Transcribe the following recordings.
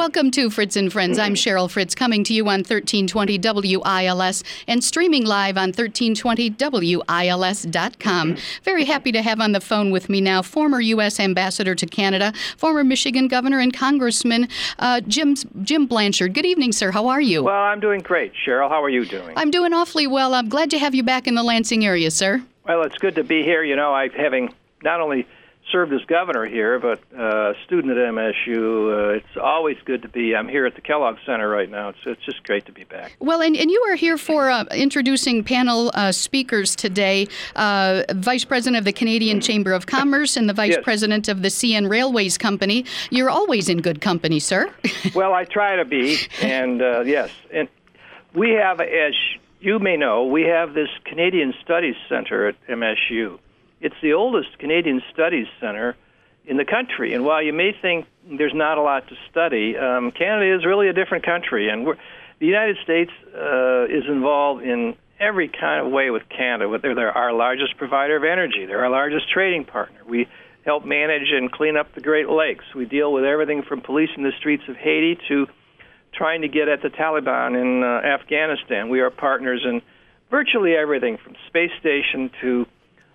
Welcome to Fritz and Friends. I'm Cheryl Fritz, coming to you on 1320 WILS and streaming live on 1320WILS.com. Very happy to have on the phone with me now former U.S. Ambassador to Canada, former Michigan Governor and Congressman Jim Blanchard. Good evening, sir. How are you? Well, I'm doing great, Cheryl. How are you doing? I'm doing awfully well. I'm glad to have you back in the Lansing area, sir. Well, it's good to be here. You know, having not only served as governor here, but student at MSU. It's always good to be. I'm here at the Kellogg Center right now. It's just great to be back. Well, and you are here for introducing panel speakers today, Vice President of the Canadian Chamber of Commerce and the Vice President of the CN Railways Company. You're always in good company, sir. Well, I try to be, and yes. And we have, as you may know, we have this Canadian Studies Center at MSU. It's the oldest Canadian Studies Center in the country. And while you may think there's not a lot to study, Canada is really a different country. And the United States is involved in every kind of way with Canada. They're our largest provider of energy. They're our largest trading partner. We help manage and clean up the Great Lakes. We deal with everything from policing the streets of Haiti to trying to get at the Taliban in Afghanistan. We are partners in virtually everything from space station to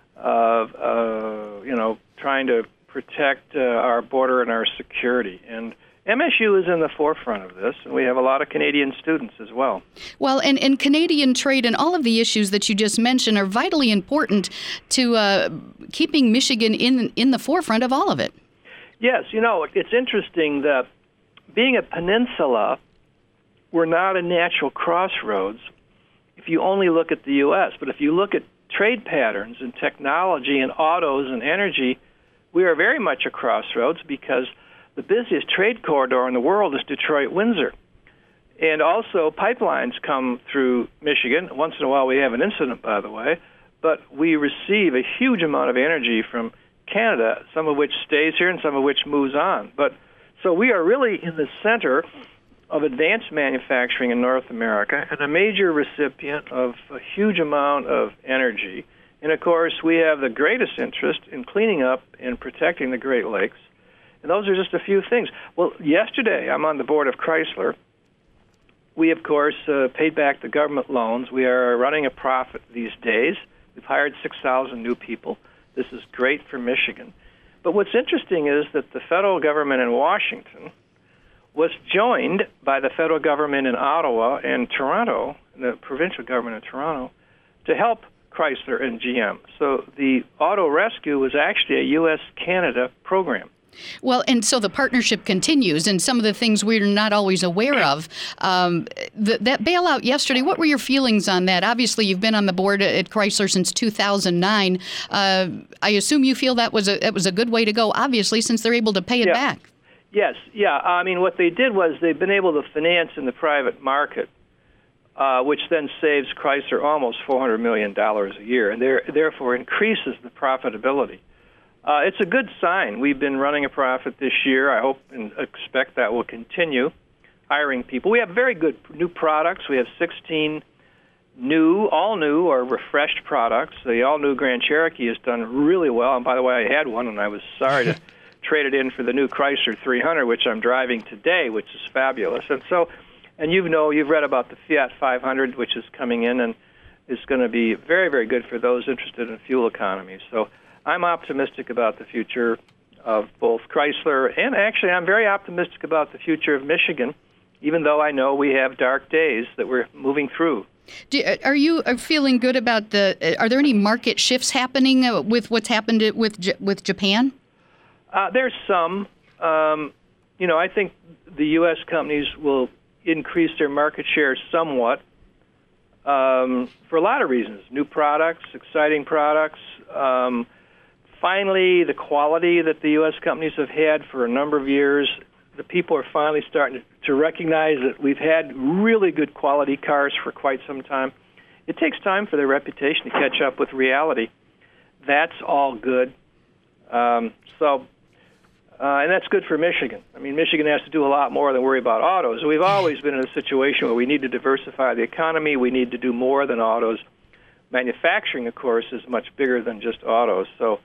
trying to protect our border and our security. And MSU is in the forefront of this, and we have a lot of Canadian students as well. Well, and Canadian trade and all of the issues that you just mentioned are vitally important to keeping Michigan in the forefront of all of it. Yes, you know, it's interesting that being a peninsula, we're not a natural crossroads if you only look at the U.S., but if you look at trade patterns and technology and autos and energy, we are very much a crossroads because the busiest trade corridor in the world is Detroit-Windsor. And also pipelines come through Michigan. Once in a while we have an incident, by the way, but we receive a huge amount of energy from Canada, some of which stays here and some of which moves on. But so we are really in the center of advanced manufacturing in North America and a major recipient of a huge amount of energy. And, of course, we have the greatest interest in cleaning up and protecting the Great Lakes. And those are just a few things. Well, yesterday I'm on the board of Chrysler. We, of course, paid back the government loans. We are running a profit these days. We've hired 6,000 new people. This is great for Michigan. But what's interesting is that the federal government in Washington was joined by the federal government in Ottawa and Toronto, the provincial government in Toronto, to help Chrysler and GM. So the auto rescue was actually a U.S.-Canada program. Well, and so the partnership continues, and some of the things we're not always aware of. That bailout yesterday, what were your feelings on that? Obviously, you've been on the board at Chrysler since 2009. I assume you feel that was a good way to go, obviously, since they're able to pay it back. Yes, yeah. I mean, what they did was they've been able to finance in the private market, which then saves Chrysler almost $400 million a year, and therefore increases the profitability. It's a good sign. We've been running a profit this year. I hope and expect that will continue, hiring people. We have very good new products. We have 16 all new or refreshed products. The all-new Grand Cherokee has done really well. And by the way, I had one, and I was sorry to trade it in for the new Chrysler 300, which I'm driving today, which is fabulous. And you've read about the Fiat 500, which is coming in and is going to be very, very good for those interested in fuel economy. So I'm optimistic about the future of both Chrysler, and actually I'm very optimistic about the future of Michigan, even though I know we have dark days that we're moving through. Are you feeling good about are there any market shifts happening with what's happened with Japan? There's some. I think the U.S. companies will increase their market share somewhat for a lot of reasons. New products, exciting products. Finally, the quality that the U.S. companies have had for a number of years, the people are finally starting to recognize that we've had really good quality cars for quite some time. It takes time for their reputation to catch up with reality. That's all good. And that's good for Michigan. I mean, Michigan has to do a lot more than worry about autos. We've always been in a situation where we need to diversify the economy. We need to do more than autos. Manufacturing, of course, is much bigger than just autos. So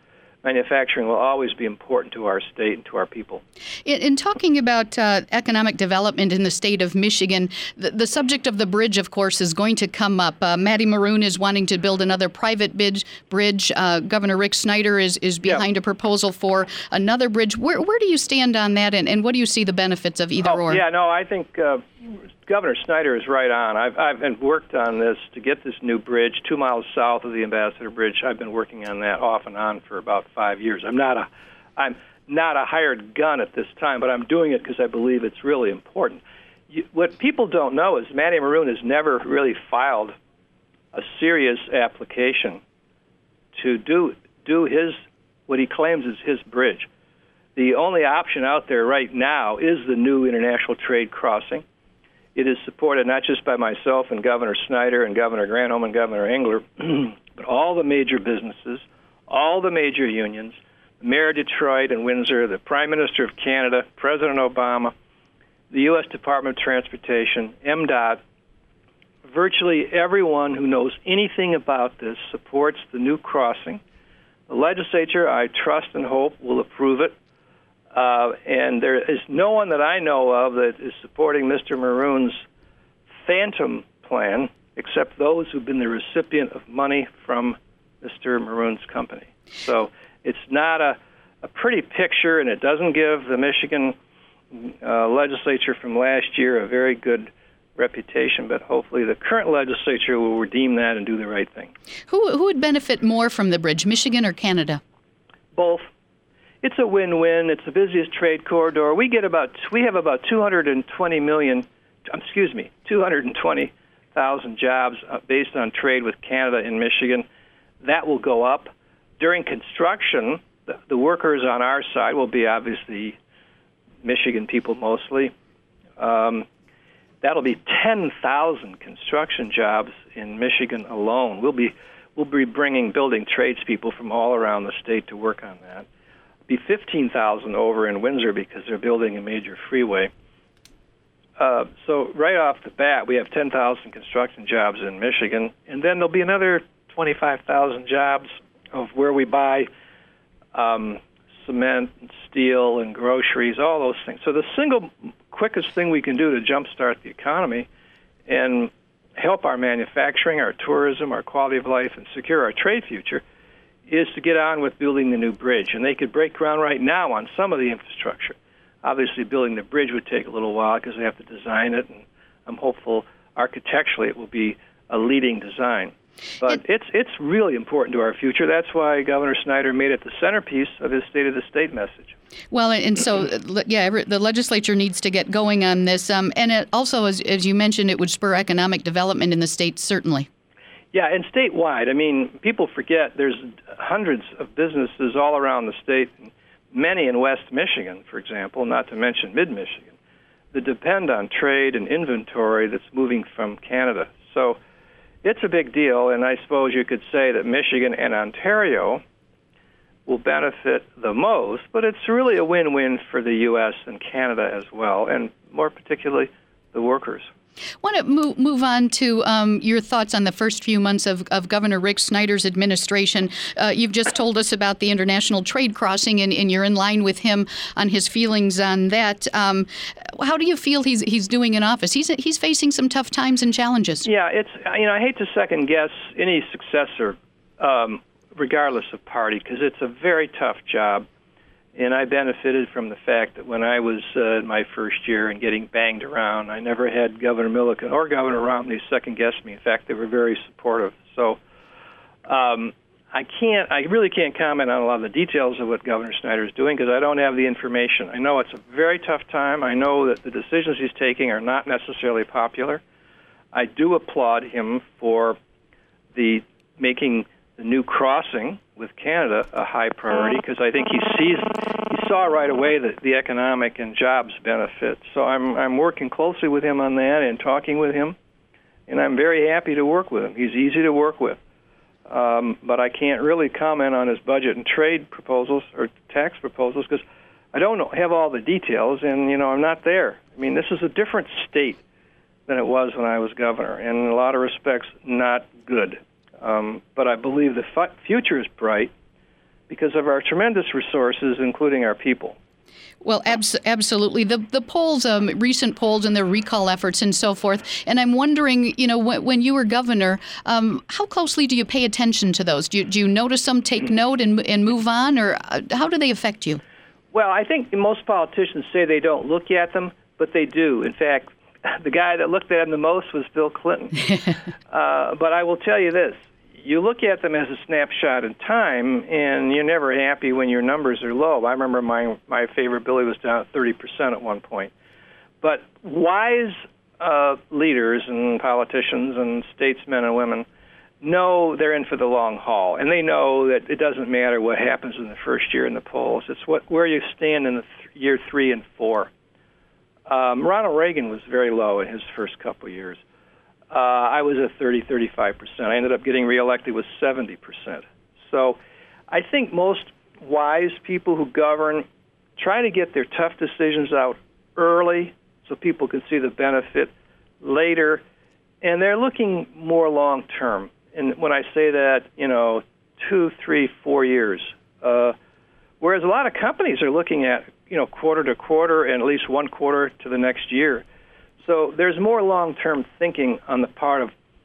manufacturing will always be important to our state and to our people. In talking about economic development in the state of Michigan, the subject of the bridge, of course, is going to come up. Matty Maroon is wanting to build another private bridge. Governor Rick Snyder is behind a proposal for another bridge. Where do you stand on that, and what do you see the benefits of either or? Yeah, no, I think Governor Snyder is right on. I've worked on this to get this new bridge 2 miles south of the Ambassador Bridge. I've been working on that off and on for about 5 years. I'm not a hired gun at this time, but I'm doing it because I believe it's really important. What people don't know is Matty Maroon has never really filed a serious application to do what he claims is his bridge. The only option out there right now is the new international trade crossing. It is supported not just by myself and Governor Snyder and Governor Granholm and Governor Engler, but all the major businesses, all the major unions, the Mayor of Detroit and Windsor, the Prime Minister of Canada, President Obama, the U.S. Department of Transportation, MDOT. Virtually everyone who knows anything about this supports the new crossing. The legislature, I trust and hope, will approve it. And there is no one that I know of that is supporting Mr. Maroon's phantom plan, except those who've been the recipient of money from Mr. Maroon's company. So it's not a pretty picture, and it doesn't give the Michigan legislature from last year a very good reputation, but hopefully the current legislature will redeem that and do the right thing. Who would benefit more from the bridge, Michigan or Canada? Both. It's a win-win. It's the busiest trade corridor. We have about 220,000 jobs based on trade with Canada and Michigan. That will go up. During construction, the workers on our side will be obviously Michigan people mostly. That'll be 10,000 construction jobs in Michigan alone. We'll be bringing building tradespeople from all around the state to work on that. Be 15,000 over in Windsor because they're building a major freeway. So right off the bat, we have 10,000 construction jobs in Michigan, and then there'll be another 25,000 jobs of where we buy cement and steel and groceries, all those things. So the single quickest thing we can do to jumpstart the economy and help our manufacturing, our tourism, our quality of life, and secure our trade future is to get on with building the new bridge. And they could break ground right now on some of the infrastructure. Obviously, building the bridge would take a little while because they have to design it, and I'm hopeful architecturally it will be a leading design. But it's really important to our future. That's why Governor Snyder made it the centerpiece of his State of the State message. Well, and so, the legislature needs to get going on this. And it also, as you mentioned, it would spur economic development in the state, certainly. Yeah, and statewide. I mean, people forget there's hundreds of businesses all around the state, many in West Michigan, for example, not to mention mid-Michigan, that depend on trade and inventory that's moving from Canada. So it's a big deal, and I suppose you could say that Michigan and Ontario will benefit the most, but it's really a win-win for the U.S. and Canada as well, and more particularly the workers. I want to move on to your thoughts on the first few months of Governor Rick Snyder's administration. You've just told us about the international trade crossing, and you're in line with him on his feelings on that. How do you feel he's doing in office? He's facing some tough times and challenges. Yeah, I hate to second guess any successor, regardless of party, because it's a very tough job. And I benefited from the fact that when I was in my first year and getting banged around, I never had Governor Milliken or Governor Romney second-guess me. In fact, they were very supportive. So I really can't comment on a lot of the details of what Governor Snyder is doing because I don't have the information. I know it's a very tough time. I know that the decisions he's taking are not necessarily popular. I do applaud him for making the new crossing with Canada a high priority because I think he saw right away the economic and jobs benefit. So I'm working closely with him on that and talking with him, and I'm very happy to work with him. He's easy to work with, but I can't really comment on his budget and trade proposals or tax proposals because I don't have all the details, and I'm not there. I mean, this is a different state than it was when I was governor, and in a lot of respects, not good. But I believe the future is bright because of our tremendous resources, including our people. Well, absolutely. The polls, recent polls and their recall efforts and so forth. And I'm wondering, when you were governor, how closely do you pay attention to those? Do you notice them, take note, and move on? Or how do they affect you? Well, I think most politicians say they don't look at them, but they do. In fact, the guy that looked at them the most was Bill Clinton. But I will tell you this. You look at them as a snapshot in time, and you're never happy when your numbers are low. I remember my favorability was down at 30% at one point. But wise leaders and politicians and statesmen and women know they're in for the long haul, and they know that it doesn't matter what happens in the first year in the polls. It's where you stand in the year 3 and 4. Ronald Reagan was very low in his first couple of years. I was at 35%. I ended up getting reelected with 70%. So I think most wise people who govern try to get their tough decisions out early so people can see the benefit later, and they're looking more long term. And when I say that, 2, 3, 4 years, whereas a lot of companies are looking at, quarter to quarter and at least one quarter to the next year. So there's more long-term thinking on the part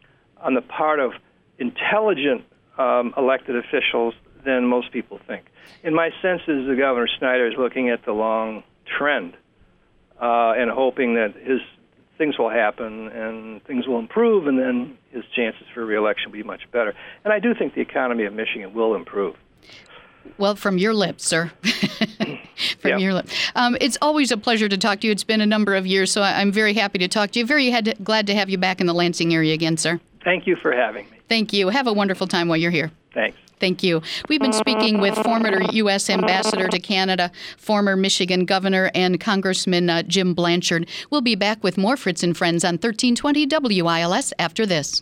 of intelligent elected officials than most people think. And my sense is the Governor Snyder is looking at the long trend and hoping that his things will happen and things will improve, and then his chances for re-election will be much better. And I do think the economy of Michigan will improve. Well, from your lips, sir. Your lips. It's always a pleasure to talk to you. It's been a number of years, so I'm very happy to talk to you. Glad to have you back in the Lansing area again, sir. Thank you for having me. Thank you. Have a wonderful time while you're here. Thanks. Thank you. We've been speaking with former U.S. Ambassador to Canada, former Michigan Governor, and Congressman Jim Blanchard. We'll be back with more Fritz and Friends on 1320 WILS after this.